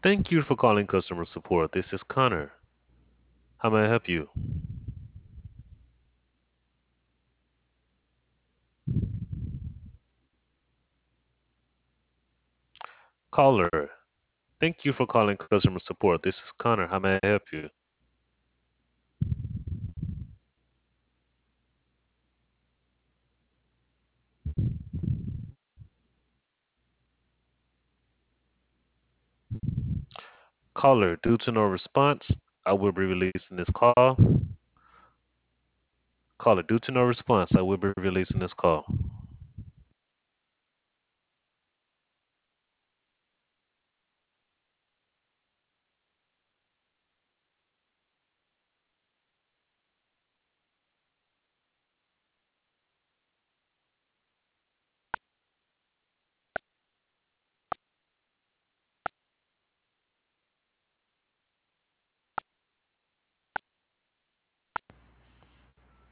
Thank you for calling customer support. This is Connor. How may I help you? Caller, thank you for calling customer support. This is Connor. How may I help you? Caller, due to no response, I will be releasing this call. Caller, due to no response, I will be releasing this call.